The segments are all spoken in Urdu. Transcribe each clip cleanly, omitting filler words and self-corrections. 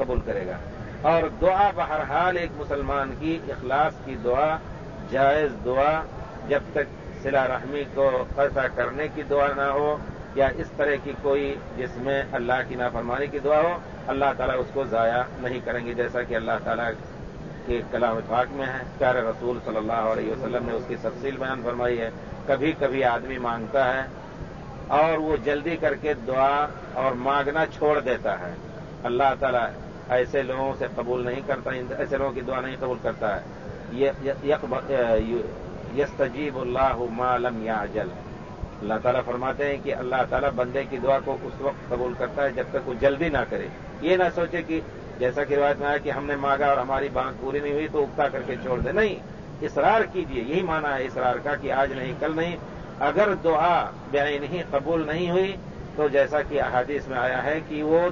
قبول کرے گا. اور دعا بہرحال ایک مسلمان کی اخلاص کی دعا، جائز دعا، جب تک صلہ رحمی کو قطع کرنے کی دعا نہ ہو یا اس طرح کی کوئی جس میں اللہ کی نافرمانی کی دعا ہو، اللہ تعالیٰ اس کو ضائع نہیں کریں گے، جیسا کہ اللہ تعالیٰ کے کلام پاک میں ہے. پیارے رسول صلی اللہ علیہ وسلم نے اس کی تفصیل بیان فرمائی ہے. کبھی کبھی آدمی مانگتا ہے اور وہ جلدی کر کے دعا اور مانگنا چھوڑ دیتا ہے. اللہ تعالیٰ ایسے لوگوں سے قبول نہیں کرتا، ایسے لوگوں کی دعا نہیں قبول کرتا ہے. یستجیب اللہ ما لم یعجل. اللہ تعالیٰ فرماتے ہیں کہ اللہ تعالیٰ بندے کی دعا کو اس وقت قبول کرتا ہے جب تک وہ جلدی نہ کرے. یہ نہ سوچے کہ جیسا کہ روایت میں آیا کہ ہم نے مانگا اور ہماری بات پوری نہیں ہوئی تو اکتا کر کے چھوڑ دے. نہیں، اصرار کیجیے. یہی معنی ہے اصرار کا کہ آج نہیں کل نہیں. اگر دعا بعینہ قبول نہیں ہوئی تو جیسا کہ احادیث میں آیا ہے کہ وہ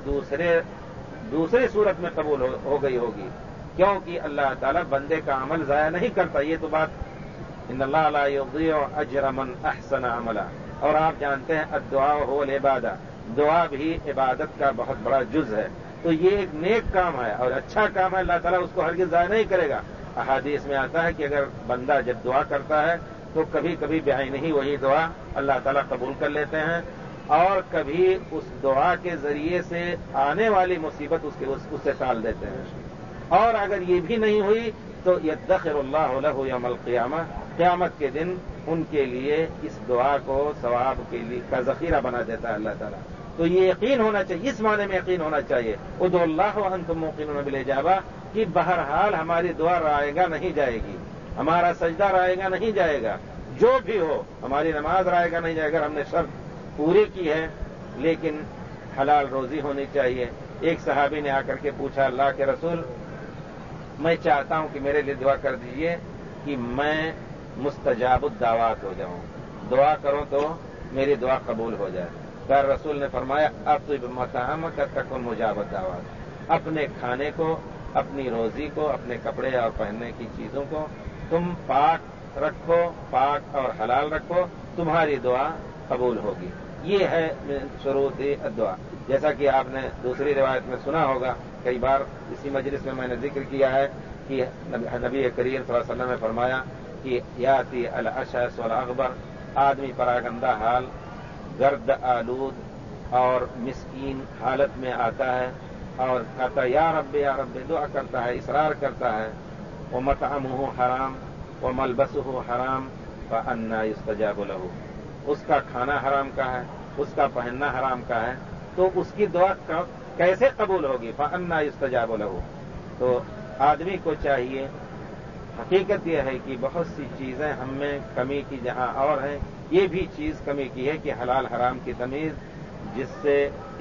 دوسرے صورت میں قبول ہو گئی ہوگی، کیونکہ اللہ تعالیٰ بندے کا عمل ضائع نہیں کرتا. یہ تو بات ان اللہ لا یضیع اجر من احسن عملا. اور آپ جانتے ہیں الدعاء هو العبادہ، دعا بھی عبادت کا بہت بڑا جز ہے. تو یہ ایک نیک کام ہے اور اچھا کام ہے، اللہ تعالیٰ اس کو ہرگز ضائع نہیں کرے گا. احادیث میں آتا ہے کہ اگر بندہ جب دعا کرتا ہے تو کبھی کبھی بعینہ ہی وہی دعا اللہ تعالیٰ قبول کر لیتے ہیں، اور کبھی اس دعا کے ذریعے سے آنے والی مصیبت اس سے ٹال دیتے ہیں. اور اگر یہ بھی نہیں ہوئی تو یدخر اللہ لہ یوم القیامہ، قیامت کے دن ان کے لیے اس دعا کو ثواب کے لیے کا ذخیرہ بنا دیتا ہے اللہ تعالیٰ. تو یہ یقین ہونا چاہیے، اس معنی میں یقین ہونا چاہیے ادعوا اللہ وانتم موقنون بالاجابہ، کہ بہرحال ہماری دعا رائے گا نہیں جائے گی، ہمارا سجدہ رائے گا نہیں جائے گا، جو بھی ہو ہماری نماز رائے گا نہیں جائے گا. ہم نے شرط پوری کی ہے لیکن حلال روزی ہونی چاہیے. ایک صحابی نے آ کر کے پوچھا اللہ کے رسول، میں چاہتا ہوں کہ میرے لیے دعا کر دیجئے کہ میں مستجاب الدعوات ہو جاؤں، دعا کرو تو میری دعا قبول ہو جائے. پھر رسول نے فرمایا اطعم مطعمک تکن مجاب الدعوات، اپنے کھانے کو، اپنی روزی کو، اپنے کپڑے اور پہننے کی چیزوں کو تم پاک رکھو، پاک اور حلال رکھو، تمہاری دعا قبول ہوگی. یہ ہے شروط الدعا. جیسا کہ آپ نے دوسری روایت میں سنا ہوگا، کئی بار اسی مجلس میں نے ذکر کیا ہے کہ نبی کریم صلی اللہ علیہ وسلم نے فرمایا کہ یاتی الاشعث والاغبر، آدمی پراگندہ حال، گرد آلود اور مسکین حالت میں آتا ہے اور کہتا ہے یا رب دعا کرتا ہے، اصرار کرتا ہے. ومطعمہ حرام وملبسہ حرام فأنى يستجاب له، اس کا کھانا حرام کا ہے، اس کا پہننا حرام کا ہے، تو اس کی دعا کیسے قبول ہوگی؟ فأنى يستجاب له. تو آدمی کو چاہیے، حقیقت یہ ہے کہ بہت سی چیزیں ہم میں کمی کی جہاں اور ہیں، یہ بھی چیز کمی کی ہے کہ حلال حرام کی تمیز، جس سے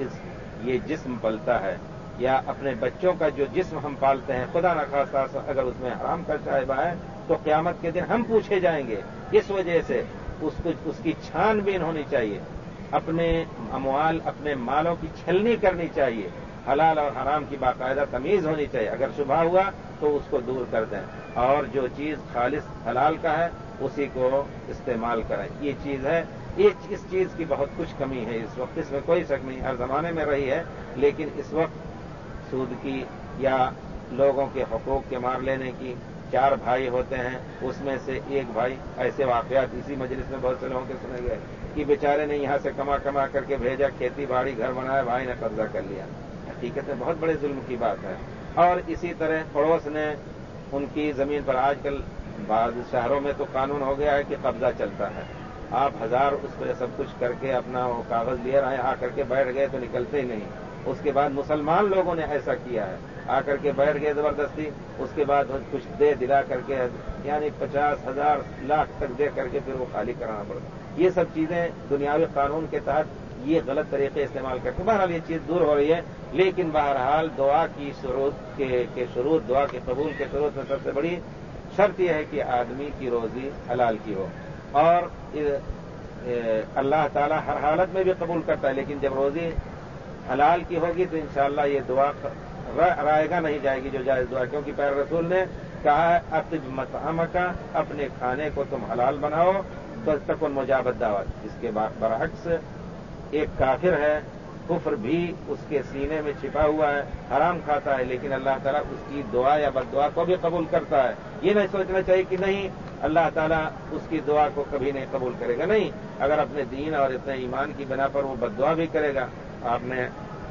یہ جسم پلتا ہے، یا اپنے بچوں کا جو جسم ہم پالتے ہیں، خدا نخواستہ اگر اس میں حرام کا شائبہ ہے تو قیامت کے دن ہم پوچھے جائیں گے. اس وجہ سے اس کی چھان بین ہونی چاہیے، اپنے اموال، اپنے مالوں کی چھلنی کرنی چاہیے، حلال اور حرام کی باقاعدہ تمیز ہونی چاہیے. اگر شبہ ہوا تو اس کو دور کر دیں، اور جو چیز خالص حلال کا ہے اسی کو استعمال کریں. یہ چیز ہے، اس چیز کی بہت کچھ کمی ہے اس وقت، اس میں کوئی شک نہیں، ہر زمانے میں رہی ہے، لیکن اس وقت سود کی یا لوگوں کے حقوق کے مار لینے کی. 4 بھائی ہوتے ہیں، اس میں سے ایک بھائی، ایسے واقعات اسی مجلس میں بہت سے لوگوں کے سنے گئے کہ بیچارے نے یہاں سے کما کر کے بھیجا، کھیتی باڑی گھر بنایا، بھائی نے قبضہ کر لیا. حقیقت میں بہت بڑے ظلم کی بات ہے. اور اسی طرح پڑوس نے ان کی زمین پر، آج کل بعض شہروں میں تو قانون ہو گیا ہے کہ قبضہ چلتا ہے، آپ 1000 اس پہ سب کچھ کر کے اپنا وہ کاغذ لے رہے ہیں، آ کر کے بیٹھ گئے تو نکلتے ہی نہیں. اس کے بعد مسلمان لوگوں نے ایسا کیا ہے، آ کر کے بیٹھ گئے زبردستی، اس کے بعد کچھ دے دلا کر کے، یعنی 50,000 لاکھ تک دے کر کے پھر وہ خالی کرانا پڑتا. یہ سب چیزیں دنیاوی قانون کے تحت یہ غلط طریقے استعمال کرتے. بہرحال یہ چیز دور ہو رہی ہے، لیکن بہرحال دعا کی شروط کے شروط، دعا کے قبول کے شروط میں سب سے بڑی شرط یہ ہے کہ آدمی کی روزی حلال کی ہو. اور اللہ تعالیٰ ہر حالت میں بھی قبول کرتا ہے، لیکن جب روزی حلال کی ہوگی تو انشاءاللہ یہ دعا رائے گا نہیں جائے گی جو جائز دعا، کیونکہ پیارے رسول نے کہا ہے اطعم مطعمک، اپنے کھانے کو تم حلال بناؤ تو تکن مجاب الدعوات. اس کے برعکس ایک کافر ہے، کفر بھی اس کے سینے میں چھپا ہوا ہے، حرام کھاتا ہے، لیکن اللہ تعالیٰ اس کی دعا یا بد دعا کو بھی قبول کرتا ہے۔ یہ نہیں سوچنا چاہیے کہ نہیں اللہ تعالیٰ اس کی دعا کو کبھی نہیں قبول کرے گا، نہیں، اگر اپنے دین اور اپنے ایمان کی بنا پر وہ بد دعا بھی کرے گا۔ آپ نے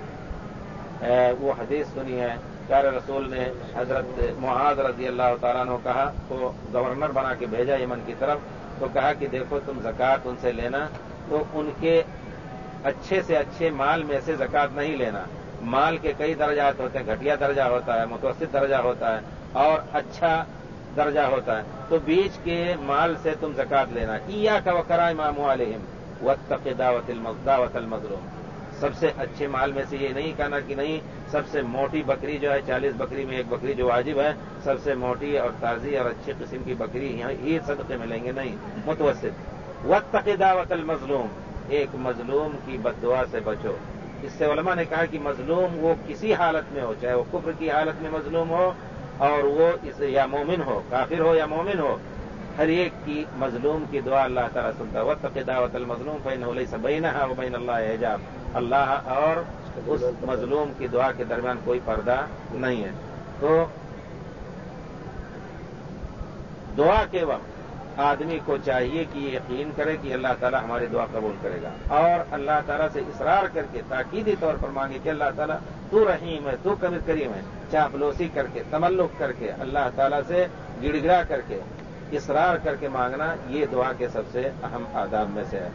وہ حدیث سنی ہے، پیارے رسول نے حضرت معاذ رضی اللہ تعالیٰ عنہ کہا، کو گورنر بنا کے بھیجا یمن کی طرف، تو کہا کہ دیکھو تم زکوٰۃ ان سے لینا تو ان کے اچھے سے اچھے مال میں سے زکوٰۃ نہیں لینا۔ مال کے کئی درجات ہوتے ہیں، گھٹیا درجہ ہوتا ہے، متوسط درجہ ہوتا ہے اور اچھا درجہ ہوتا ہے، تو بیچ کے مال سے تم زکوٰۃ لینا۔ ایاک وکرائم اموالہم واتق دعوۃ المظلوم، سب سے اچھے مال میں سے یہ نہیں کہنا کہ نہیں سب سے موٹی بکری جو ہے 40 بکری میں ایک بکری جو واجب ہے، سب سے موٹی اور تازی اور اچھی قسم کی بکری یہ صدقے میں لیں گے، نہیں، متوسط۔ واتق دعوۃ المظلوم، ایک مظلوم کی بد دعا سے بچو۔ اس سے علماء نے کہا کہ مظلوم وہ کسی حالت میں ہو، چاہے وہ کفر کی حالت میں مظلوم ہو اور وہ یا مومن ہو، کافر ہو یا مومن ہو، ہر ایک کی مظلوم کی دعا اللہ تعالیٰ سنتا ہے۔ واتق دعوۃ المظلوم فإنہ لیس بینہا وبین اللہ حجاب، اللہ اور اس مظلوم کی دعا کے درمیان کوئی پردہ نہیں ہے۔ تو دعا کے وقت آدمی کو چاہیے کہ یہ یقین کرے کہ اللہ تعالیٰ ہماری دعا قبول کرے گا، اور اللہ تعالیٰ سے اصرار کر کے تاکیدی طور پر مانگے کہ اللہ تعالیٰ تو رحیم ہے، تو کریم ہے، چاپلوسی کر کے، تملق کر کے، اللہ تعالیٰ سے گڑ گڑا کر کے، اصرار کر کے مانگنا، یہ دعا کے سب سے اہم آداب میں سے ہے۔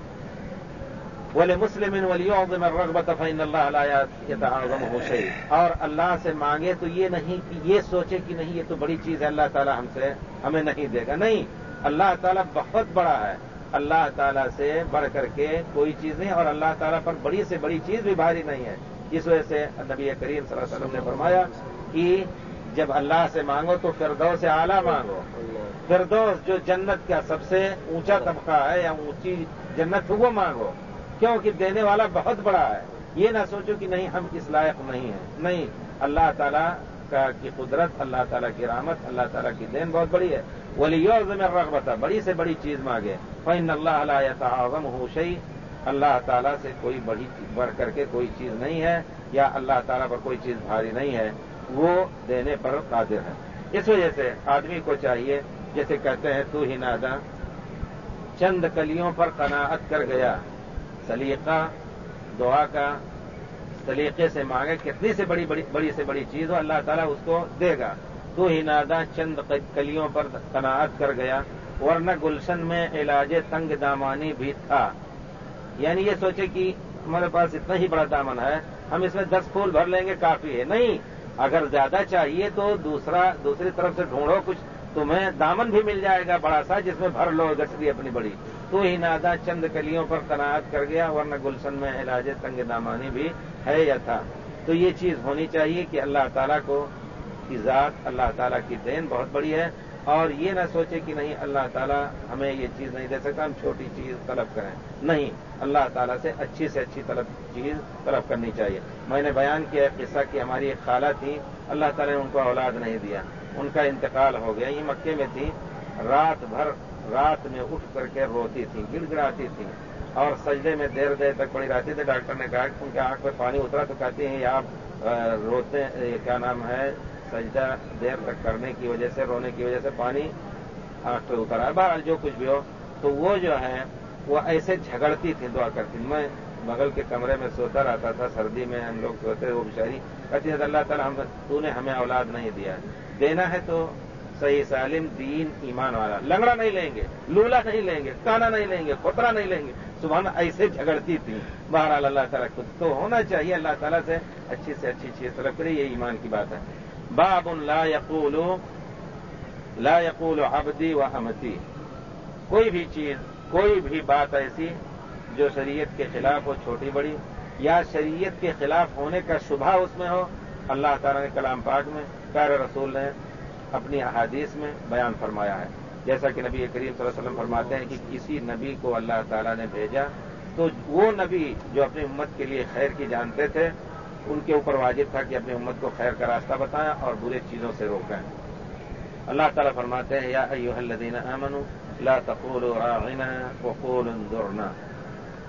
وَلِمُسْلِمٍ وَلْيُعْظِمَ الرَّغْبَةَ فَإِنَّ اللَّهَ لَا يَتَعَاظَمُهُ شَيْءٌ، اور اللہ سے مانگے تو یہ نہیں کہ یہ سوچے کہ نہیں یہ تو بڑی چیز ہے، اللہ تعالیٰ ہمیں نہیں دے گا، نہیں، اللہ تعالیٰ بہت بڑا ہے، اللہ تعالیٰ سے بڑھ کر کے کوئی چیز نہیں، اور اللہ تعالیٰ پر بڑی سے بڑی چیز بھی بھاری نہیں ہے۔ اس وجہ سے نبی کریم صلی اللہ علیہ وسلم نے فرمایا کہ جب اللہ سے مانگو تو فردوس اعلیٰ مانگو، فردوس جو جنت کا سب سے اونچا طبقہ ہے یا اونچی جنت وہ مانگو، کیونکہ دینے والا بہت بڑا ہے۔ یہ نہ سوچو کہ نہیں ہم اس لائق نہیں ہیں، نہیں، اللہ تعالیٰ کی قدرت، اللہ تعالیٰ کی رحمت، اللہ تعالیٰ کی دین بہت بڑی ہے۔ وَلِيُعْظِمِ الرَّغْبَةَ، بڑی سے بڑی چیز مانگے، فَإِنَّ اللَّهَ لَا يَتَعَاظَمُهُ شَيْءٌ، اللہ تعالیٰ سے کوئی بڑھ کر کے کوئی چیز نہیں ہے، یا اللہ تعالیٰ پر کوئی چیز بھاری نہیں ہے، وہ دینے پر قادر ہے۔ اس وجہ سے آدمی کو چاہیے، جیسے کہتے ہیں تو ہی نادا چند کلیوں پر قناعت کر گیا، سلیقہ دعا کا سلیقے سے مانگے، کتنی سے بڑی سے بڑی چیز ہو اللہ تعالیٰ اس کو دے گا۔ تو ہی نادا چند کلیوں پر قناعت کر گیا، ورنہ گلشن میں علاج تنگ دامانی بھی تھا، یعنی یہ سوچے کہ ہمارے پاس اتنا ہی بڑا دامن ہے، ہم اس میں 10 پھول بھر لیں گے کافی ہے، نہیں، اگر زیادہ چاہیے تو دوسری طرف سے ڈھونڈو، کچھ تمہیں دامن بھی مل جائے گا بڑا سا جس میں بھر لو گٹری اپنی بڑی۔ تو ہی نادا چند کلیوں پر قناعت کر گیا، ورنہ گلشن میں علاج تنگ دامانی بھی ہے یا تھا۔ تو یہ چیز ہونی چاہیے کہ اللہ تعالیٰ کو کی ذات، اللہ تعالیٰ کی دین بہت بڑی ہے، اور یہ نہ سوچے کہ نہیں اللہ تعالیٰ ہمیں یہ چیز نہیں دے سکتا، ہم چھوٹی چیز طلب کریں، نہیں، اللہ تعالیٰ سے اچھی چیز طلب کرنی چاہیے۔ میں نے بیان کیا قصہ کہ ہماری ایک خالہ تھی، اللہ تعالیٰ نے ان کو اولاد نہیں دیا، ان کا انتقال ہو گیا، یہ مکے میں تھی، رات میں اٹھ کر کے روتی تھی، گڑ گڑاتی تھی، اور سجدے میں دیر تک پڑی رہتی تھی۔ ڈاکٹر نے کہا کہ ان کے آنکھ میں پانی اترا تو کہتی ہیں یہ آپ روتے، کیا نام ہے، سجدہ دیر تک کرنے کی وجہ سے، رونے کی وجہ سے پانی آنکھ پہ اترا ہے۔ بہرحال جو کچھ بھی ہو، تو وہ جو ہے وہ ایسے جھگڑتی تھی، دعا کرتی تھی۔ میں بغل کے کمرے میں سوتا رہتا تھا، سردی میں ہم لوگ سوتے، وہ بیچاری کہتی ہے اللہ تعالیٰ تو نے ہمیں اولاد نہیں دیا، دینا ہے تو صحیح سالم دین ایمان والا، لنگڑا نہیں لیں گے، لولا نہیں لیں گے، کانا نہیں لیں گے، کھوترا نہیں لیں گے، سبحان، ایسے جھگڑتی تھی۔ بہرحال اللہ تعالیٰ خود تو ہونا چاہیے، اللہ تعالیٰ سے اچھی چیز طلب کرے، یہ ایمان کی بات ہے۔ باب لا یقول عبدی و امتی، کوئی بھی چیز، کوئی بھی بات ایسی جو شریعت کے خلاف ہو، چھوٹی بڑی، یا شریعت کے خلاف ہونے کا شبہ اس میں ہو، اللہ تعالیٰ نے کلام پاک میں، پیارے رسول نے اپنی احادیث میں بیان فرمایا ہے۔ جیسا کہ نبی کریم صلی اللہ علیہ وسلم فرماتے ہیں کہ کسی نبی کو اللہ تعالیٰ نے بھیجا تو وہ نبی جو اپنی امت کے لیے خیر کی جانتے تھے، ان کے اوپر واجب تھا کہ اپنی امت کو خیر کا راستہ بتائیں اور برے چیزوں سے روکیں۔ اللہ تعالیٰ فرماتے ہیں یا ایھا الذین آمنوا لا تقولوا راعنا وقولوا انظرنا،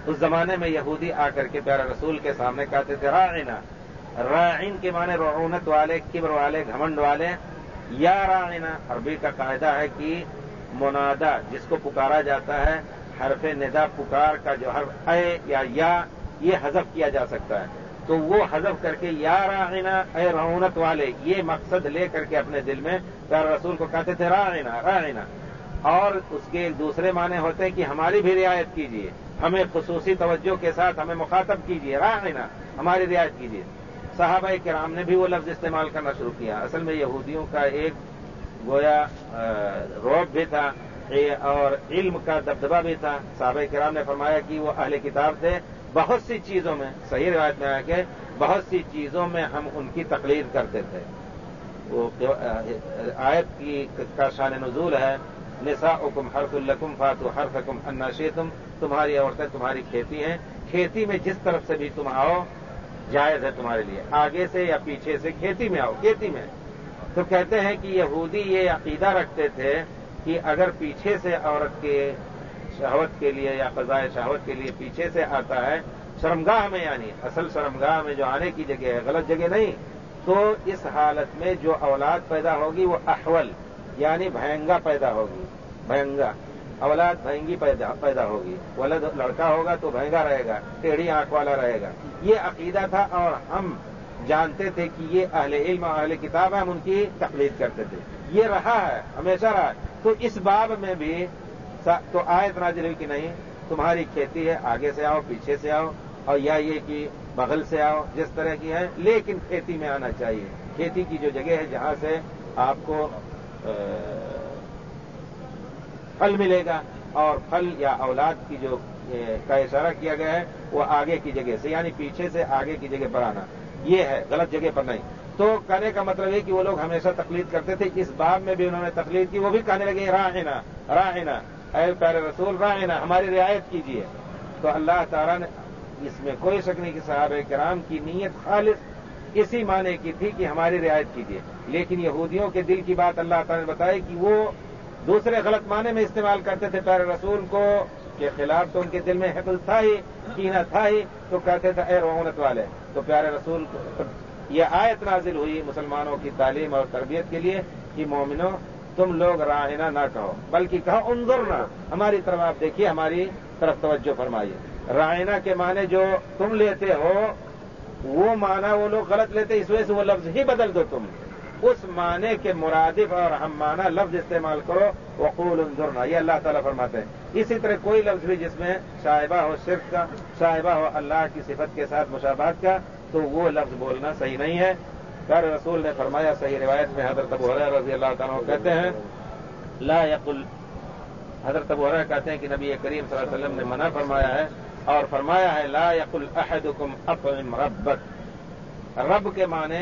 اس زمانے میں یہودی آ کر کے پیارے رسول کے سامنے کہتے تھے راعنا، راعین کے معنی رعونت والے، کبر والے، گھمنڈ والے، یا راعنا عربی کا قاعدہ ہے کہ منادا جس کو پکارا جاتا ہے، حرف ندا پکار کا جو حرف اے یا یہ حذف کیا جا سکتا ہے، تو وہ حذف کر کے یا راعنا اے رعونت والے، یہ مقصد لے کر کے اپنے دل میں پیارے رسول کو کہتے تھے راعنا راعنا۔ اور اس کے ایک دوسرے معنی ہوتے ہیں کہ ہماری بھی رعایت کیجیے، ہمیں خصوصی توجہ کے ساتھ ہمیں مخاطب کیجیے، راعنا ہماری رعایت کیجیے۔ صحابہ کرام نے بھی وہ لفظ استعمال کرنا شروع کیا۔ اصل میں یہودیوں کا ایک گویا رعب بھی تھا اور علم کا دبدبہ بھی تھا۔ صحابہ کرام نے فرمایا کہ وہ اہل کتاب تھے، بہت سی چیزوں میں، صحیح روایت میں آیا کہ بہت سی چیزوں میں ہم ان کی تقلید کرتے تھے۔ وہ آیت کا شان نزول ہے نساؤکم حرث لکم فاتوا حرثکم انا شئتم، تمہاری عورتیں تمہاری کھیتی ہیں، کھیتی میں جس طرف سے بھی تم آؤ جائز ہے تمہارے لیے، آگے سے یا پیچھے سے، کھیتی میں آؤ، کھیتی میں۔ تو کہتے ہیں کہ یہودی یہ عقیدہ رکھتے تھے کہ اگر پیچھے سے عورت کے شہوت کے لیے یا قضائے شہوت کے لیے پیچھے سے آتا ہے شرمگاہ میں، یعنی اصل شرمگاہ میں جو آنے کی جگہ ہے، غلط جگہ نہیں، تو اس حالت میں جو اولاد پیدا ہوگی وہ احول یعنی بھینگا پیدا ہوگی، بھینگا اولاد بھینگی پیدا ہوگی، ولد لڑکا ہوگا تو بھینگا رہے گا، ٹیڑھی آنکھ والا رہے گا۔ یہ عقیدہ تھا اور ہم جانتے تھے کہ یہ اہل علم اور اہل کتاب ہے، ہم ان کی تقلید کرتے تھے، یہ رہا ہے، ہمیشہ رہا ہے۔ تو اس باب میں بھی تو آیت نازل ہوئی کہ نہیں تمہاری کھیتی ہے، آگے سے آؤ پیچھے سے آؤ، اور یا یہ کہ بغل سے آؤ، جس طرح کی ہے، لیکن کھیتی میں آنا چاہیے، کھیتی کی جو جگہ ہے جہاں سے آپ کو پھل ملے گا، اور پھل یا اولاد کی جو کا اشارہ کیا گیا ہے وہ آگے کی جگہ سے، یعنی پیچھے سے آگے کی جگہ پر آنا، یہ ہے، غلط جگہ پر نہیں۔ تو کہنے کا مطلب ہے کہ وہ لوگ ہمیشہ تقلید کرتے تھے، اس باب میں بھی انہوں نے تقلید کی، وہ بھی کہنے لگے راعنا راعنا اے پیارے رسول راعنا ہماری رعایت کیجیے۔ تو اللہ تعالیٰ نے اس میں کوئی شک نہیں کہ صحابہ کرام کی نیت خالص اسی معنی کی تھی کہ ہماری رعایت کیجیے، لیکن یہودیوں کے دل کی بات اللہ تعالیٰ نے بتائی کہ وہ دوسرے غلط معنی میں استعمال کرتے تھے پیارے رسول کو کے خلاف، تو ان کے دل میں حقد تھا ہی، کینہ تھا ہی، تو کہتے تھے اے رعونت والے۔ تو پیارے رسول یہ آیت نازل ہوئی مسلمانوں کی تعلیم اور تربیت کے لیے کہ مومنوں تم لوگ راعنا نہ کہو، بلکہ کہو انظرنا، ہماری طرف آپ دیکھیے، ہماری طرف توجہ فرمائیے۔ راعنا کے معنی جو تم لیتے ہو وہ معنی وہ لوگ غلط لیتے، اس وجہ سے وہ لفظ ہی بدل دو، تم اس معنی کے مرادف اور ہم معنی لفظ استعمال کرو، وقول انظرنا، یہ اللہ تعالیٰ فرماتے ہیں۔ اسی طرح کوئی لفظ بھی جس میں شائبہ ہو شرک کا، شائبہ ہو اللہ کی صفت کے ساتھ مشابہت کا، تو وہ لفظ بولنا صحیح نہیں ہے۔ پیارے رسول نے فرمایا صحیح روایت میں، حضرت ابو ہریرہ رضی اللہ تعالیٰ عنہ کہتے ہیں لا یقل، حضرت ابو ہریرہ کہتے ہیں کہ نبی کریم صلی اللہ علیہ وسلم نے منع فرمایا ہے اور فرمایا ہے لا یقل احدکم اطعم ربک، رب کے معنی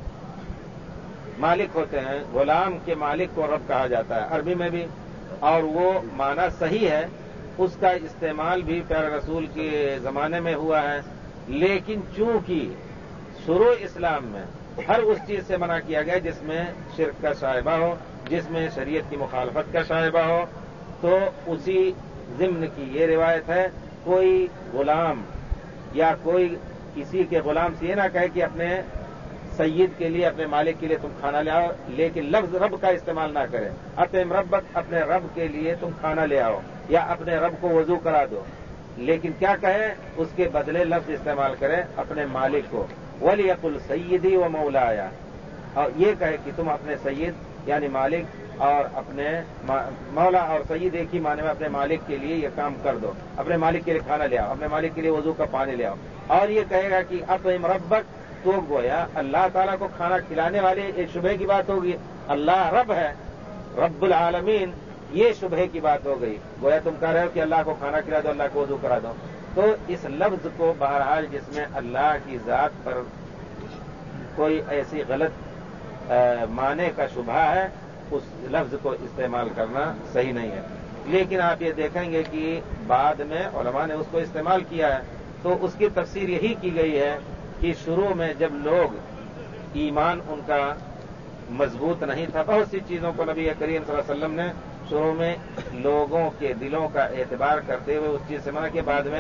مالک ہوتے ہیں، غلام کے مالک کو رب کہا جاتا ہے عربی میں بھی، اور وہ معنی صحیح ہے، اس کا استعمال بھی پیارے رسول کے زمانے میں ہوا ہے، لیکن چونکہ شروع اسلام میں ہر اس چیز سے منع کیا گیا جس میں شرک کا شائبہ ہو، جس میں شریعت کی مخالفت کا شائبہ ہو، تو اسی ضمن کی یہ روایت ہے کوئی غلام یا کوئی کسی کے غلام سے یہ نہ کہے کہ اپنے سید کے لیے، اپنے مالک کے لیے تم کھانا لے آؤ، لیکن لفظ رب کا استعمال نہ کرے، اطعم ربک، اپنے رب کے لیے تم کھانا لے آؤ یا اپنے رب کو وضو کرا دو، لیکن کیا کہیں اس کے بدلے لفظ استعمال کرے اپنے مالک کو، وَلْيَقُلْ سَيِّدِي وَمَوْلَايَ، اور یہ کہے کہ تم اپنے سید یعنی مالک اور اپنے مولا اور سید ایک ہی معنی میں، اپنے مالک کے لیے یہ کام کر دو، اپنے مالک کے لیے کھانا لے آؤ، اپنے مالک کے لیے وضو کا پانی لے آؤ، اور یہ کہے گا کہ اطعم ربک، تو گویا اللہ تعالیٰ کو کھانا کھلانے والے ایک شبہ کی بات ہوگی، اللہ رب ہے، رب العالمین، یہ شبہ کی بات ہو گئی، گویا تم کہہ رہے ہو کہ اللہ کو کھانا کھلا دو، اللہ کو وضو کرا دو، تو اس لفظ کو بہرحال جس میں اللہ کی ذات پر کوئی ایسی غلط معنی کا شبہ ہے اس لفظ کو استعمال کرنا صحیح نہیں ہے۔ لیکن آپ یہ دیکھیں گے کہ بعد میں علماء نے اس کو استعمال کیا ہے، تو اس کی تفسیر یہی کی گئی ہے کہ شروع میں جب لوگ ایمان ان کا مضبوط نہیں تھا، بہت سی چیزوں کو نبی کریم صلی اللہ علیہ وسلم نے شروع میں لوگوں کے دلوں کا اعتبار کرتے ہوئے اس چیز سے منع کیا، بعد میں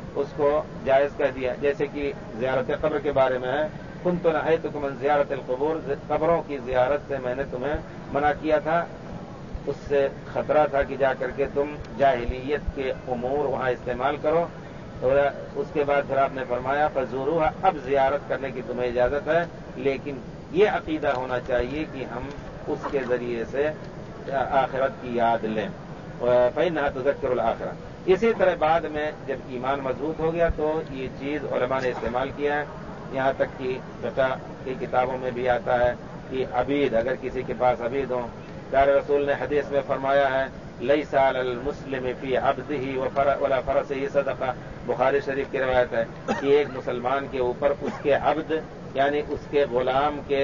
اس کو جائز کہہ دیا، جیسے کہ زیارت قبر کے بارے میں ہے، کنت نہیتکم عن زیارت القبور، قبروں کی زیارت سے میں نے تمہیں منع کیا تھا، اس سے خطرہ تھا کہ جا کر کے تم جاہلیت کے امور وہاں استعمال کرو، اور اس کے بعد پھر آپ نے فرمایا فزوروہا، اب زیارت کرنے کی تمہیں اجازت ہے، لیکن یہ عقیدہ ہونا چاہیے کہ ہم اس کے ذریعے سے آخرت کی یاد لیں، فإنها تذکر الآخرہ۔ اسی طرح بعد میں جب ایمان مضبوط ہو گیا تو یہ چیز علماء نے استعمال کیا ہے، یہاں تک کہ فقہ کی کتابوں میں بھی آتا ہے کہ عبید، اگر کسی کے پاس عبید ہوں، پیارے رسول نے حدیث میں فرمایا ہے لیس علی المسلم فی عبدہ ولا فرسہ صدقہ، بخاری شریف کی روایت ہے کہ ایک مسلمان کے اوپر اس کے عبد یعنی اس کے غلام کے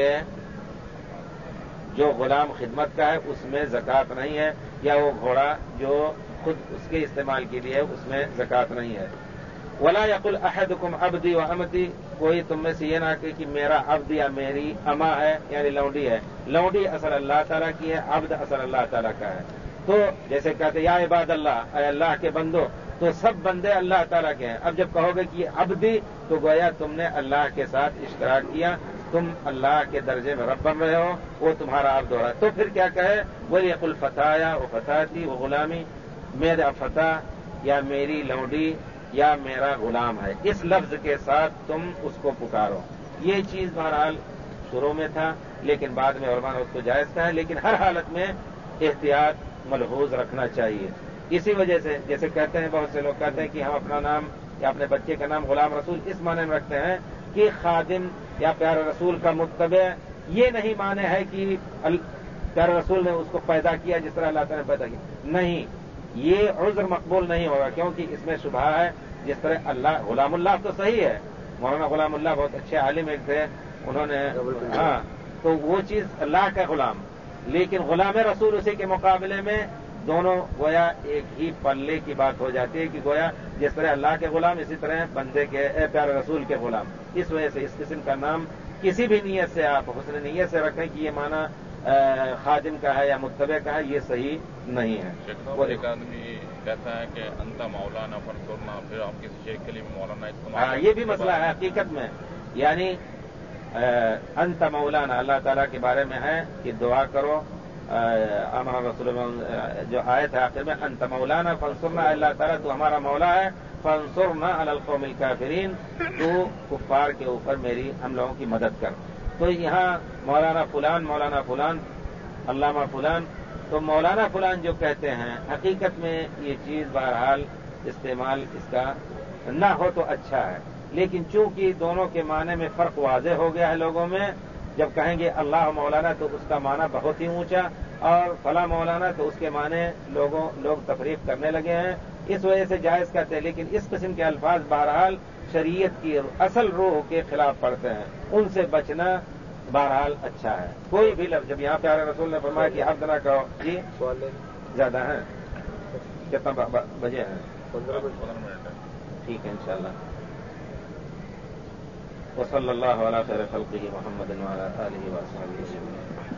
جو غلام خدمت کا ہے اس میں زکوٰۃ نہیں ہے، یا وہ گھوڑا جو خود اس کے استعمال کے لیے ہے اس میں زکوٰۃ نہیں ہے۔ ولا یقل احدکم عبدی و امتی، کوئی تم میں سے یہ نہ کہ میرا عبد یا میری اما ہے یعنی لونڈی ہے، لونڈی اصل اللہ تعالیٰ کی ہے، عبد اصل اللہ تعالیٰ کا ہے۔ تو جیسے کہتے یا عباد اللہ، اے اللہ کے بندو، تو سب بندے اللہ تعالیٰ کے ہیں۔ اب جب کہو گے کہ یہ عبدی، تو گویا تم نے اللہ کے ساتھ اشتراک کیا، تم اللہ کے درجے میں رب بن رہے ہو، وہ تمہارا عبد ہو رہا ہے۔ تو پھر کیا کہے وَلْيَقُلْ فَتَايَا وَفَتَاتِي وَغُلَامِي، میرا فتح یا میری لونڈی یا میرا غلام ہے، اس لفظ کے ساتھ تم اس کو پکارو۔ یہ چیز بہرحال شروع میں تھا، لیکن بعد میں علماء نے اس کو جائز کہا ہے، لیکن ہر حالت میں احتیاط ملحوظ رکھنا چاہیے۔ اسی وجہ سے جیسے کہتے ہیں بہت سے لوگ کہتے ہیں کہ ہم اپنا نام یا اپنے بچے کا نام غلام رسول اس معنی میں رکھتے ہیں کہ خادم یا پیارے رسول کا متبع، یہ نہیں معنی ہے کہ پیارے رسول نے اس کو پیدا کیا جس طرح اللہ تعالیٰ نے پیدا کیا، نہیں، یہ عذر مقبول نہیں ہوگا، کیونکہ اس میں شبہ ہے۔ جس طرح اللہ غلام اللہ تو صحیح ہے، مولانا غلام اللہ بہت اچھے عالم ایک تھے، انہوں نے ہاں تو وہ چیز اللہ کا غلام، لیکن غلام رسول اسی کے مقابلے میں دونوں گویا ایک ہی پلے کی بات ہو جاتی ہے کہ گویا جس طرح اللہ کے غلام اسی طرح بندے کے پیارے رسول کے غلام۔ اس وجہ سے اس قسم کا نام کسی بھی نیت سے آپ حسن نیت سے رکھیں کہ یہ معنی خادم کا ہے یا متبع کا ہے، یہ صحیح نہیں ہے۔ وہ ایک آدمی کہتا ہے کہ انت مولانا فرسورنا، پھر آپ کسی شیخ کے لیے مولانا استعمال، یہ بھی مسئلہ ہے حقیقت میں، یعنی انت مولانا اللہ تعالیٰ کے بارے میں ہے کہ دعا کرو، ہمارا رسول جو آیت ہے آخر میں انت مولانا فانصرنا، اللہ تعالیٰ تو ہمارا مولا ہے، فانصرنا علی القوم الکافرین، تو کفار کے اوپر میری ہم لوگوں کی مدد کر۔ تو یہاں مولانا فلان علامہ فلان، تو مولانا فلان جو کہتے ہیں حقیقت میں یہ چیز بہرحال استعمال اس کا نہ ہو تو اچھا ہے، لیکن چونکہ دونوں کے معنی میں فرق واضح ہو گیا ہے لوگوں میں، جب کہیں گے اللہ مولانا تو اس کا معنی بہت ہی اونچا، اور فلاں مولانا تو اس کے معنی لوگ تفریق کرنے لگے ہیں، اس وجہ سے جائز کہتے ہیں، لیکن اس قسم کے الفاظ بہرحال شریعت کی اصل روح کے خلاف پڑتے ہیں، ان سے بچنا بہرحال اچھا ہے۔ کوئی بھی لفظ، جب یہاں پیارے رسول نے فرمایا کہ عبد نہ کہو، جی زیادہ ہیں، کتنا بجے ہیں؟ 15 منٹ ہے، ٹھیک ہے انشاءاللہ۔ وصلی اللہ علی خیر خلقہ محمد وعلی آلہ وصحبہ اجمعین۔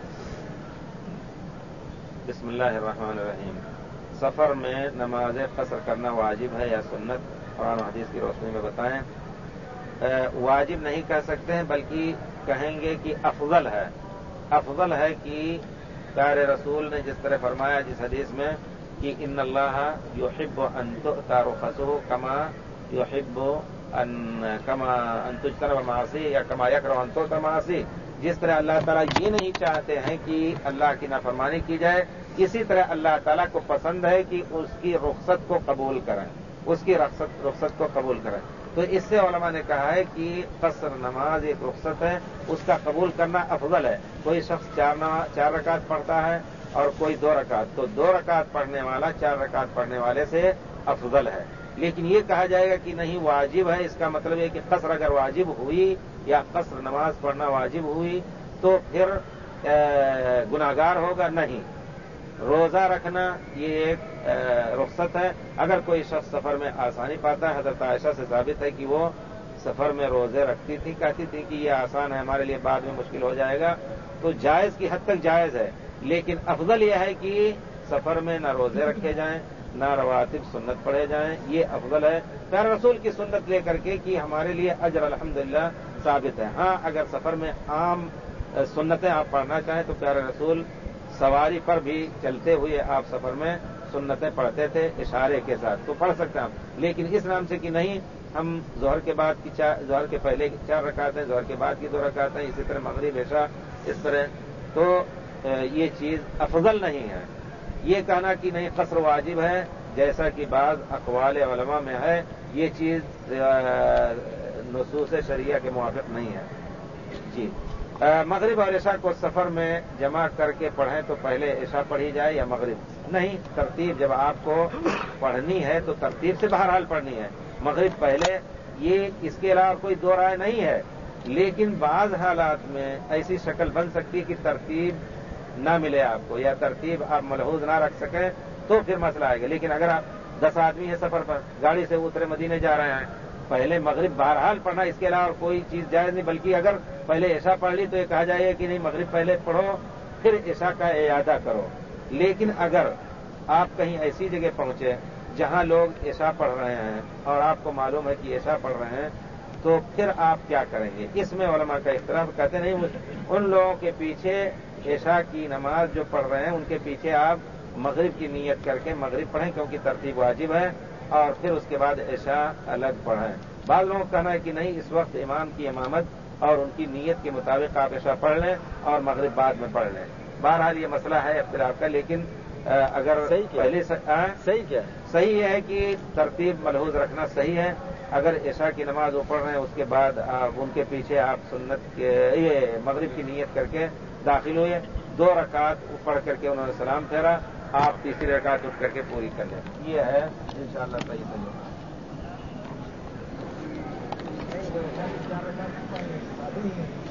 بسم اللہ الرحمن الرحیم۔ سفر میں نماز قصر کرنا واجب ہے یا سنت؟ قرآن و حدیث کی روشنی میں بتائیں۔ واجب نہیں کہہ سکتے ہیں، بلکہ کہیں گے کہ افضل ہے کہ پیارے رسول نے جس طرح فرمایا جس حدیث میں کہ ان اللہ یحب ان تؤتی رخصہ کما یحب ان تجتنب المعاصی یا کما یکرہ ان تؤتی المعاصی، جس طرح اللہ تعالیٰ یہ نہیں چاہتے ہیں کہ اللہ کی نافرمانی کی جائے، اسی طرح اللہ تعالیٰ کو پسند ہے کہ اس کی رخصت کو قبول کریں، اس کی رخصت کو قبول کریں۔ تو اس سے علماء نے کہا ہے کہ قصر نماز ایک رخصت ہے، اس کا قبول کرنا افضل ہے۔ کوئی شخص 4 رکعت پڑھتا ہے اور کوئی 2 رکعت، تو 2 رکعت پڑھنے والا 4 رکعت پڑھنے والے سے افضل ہے۔ لیکن یہ کہا جائے گا کہ نہیں واجب ہے، اس کا مطلب ہے کہ قصر اگر واجب ہوئی یا قصر نماز پڑھنا واجب ہوئی تو پھر گناہگار ہوگا، نہیں۔ روزہ رکھنا یہ ایک رخصت ہے، اگر کوئی شخص سفر میں آسانی پاتا ہے، حضرت عائشہ سے ثابت ہے کہ وہ سفر میں روزے رکھتی تھی، کہتی تھی کہ یہ آسان ہے ہمارے لیے، بعد میں مشکل ہو جائے گا، تو جائز کی حد تک جائز ہے، لیکن افضل یہ ہے کہ سفر میں نہ روزے رکھے جائیں نہ رواتب سنت پڑھے جائیں، یہ افضل ہے پیارے رسول کی سنت لے کر کے کہ ہمارے لیے اجر الحمدللہ ثابت ہے۔ ہاں اگر سفر میں عام سنتیں آپ پڑھنا چاہیں تو پیارے رسول سواری پر بھی چلتے ہوئے آپ سفر میں سنتیں پڑھتے تھے اشارے کے ساتھ، تو پڑھ سکتے ہیں آپ، لیکن اس نام سے کہ نہیں ہم ظہر کے بعد کی ظہر کے پہلے 4 رکعتیں، ظہر کے بعد کی 2 رکعتیں، اسی طرح مغرب عشاء اس طرح، تو یہ چیز افضل نہیں ہے۔ یہ کہنا کہ نہیں قصر واجب ہے جیسا کہ بعض اقوال علماء میں ہے، یہ چیز نصوص شریعہ کے موافق نہیں ہے۔ جی مغرب اور عشاء کو سفر میں جمع کر کے پڑھیں تو پہلے عشاء پڑھی جائے یا مغرب؟ نہیں، ترتیب جب آپ کو پڑھنی ہے تو ترتیب سے بہرحال پڑھنی ہے، مغرب پہلے، یہ اس کے علاوہ کوئی دو رائے نہیں ہے، لیکن بعض حالات میں ایسی شکل بن سکتی کہ ترتیب نہ ملے آپ کو یا ترتیب آپ ملحوظ نہ رکھ سکیں تو پھر مسئلہ آئے گا۔ لیکن اگر آپ 10 آدمی ہیں سفر پر، گاڑی سے اترے مدینے جا رہے ہیں، پہلے مغرب بہرحال پڑھنا، اس کے علاوہ کوئی چیز جائز نہیں، بلکہ اگر پہلے عشاء پڑھ لی تو یہ کہا جائے کہ نہیں مغرب پہلے پڑھو پھر عشاء کا اعادہ کرو۔ لیکن اگر آپ کہیں ایسی جگہ پہنچے جہاں لوگ عشاء پڑھ رہے ہیں اور آپ کو معلوم ہے کہ عشاء پڑھ رہے ہیں تو پھر آپ کیا کریں گے؟ اس میں علماء کا اختلاف، کہتے نہیں ان لوگوں کے پیچھے عشاء کی نماز جو پڑھ رہے ہیں ان کے پیچھے آپ مغرب کی نیت کر کے مغرب پڑھیں کیونکہ ترتیب واجب ہے، اور پھر اس کے بعد عشاء الگ پڑھیں۔ بعض لوگوں کا کہنا ہے کہ نہیں، اس وقت امام کی امامت اور ان کی نیت کے مطابق آپ عشاء پڑھ لیں اور مغرب بعد میں پڑھ لیں۔ بہرحال یہ مسئلہ ہے اختلاف کا، لیکن اگر پہلے صحیح یہ ہے کہ ترتیب ملحوظ رکھنا صحیح ہے۔ اگر عشاء کی نماز وہ پڑھ رہے ہیں اس کے بعد ان کے پیچھے آپ سنت کے یہ مغرب کی نیت کر کے داخل ہوئے، 2 رکعت پڑھ کر کے انہوں نے سلام پھیرا، آپ تیسری رکعت اٹھ کر کے پوری کر لیں، یہ ہے انشاءاللہ صحیح۔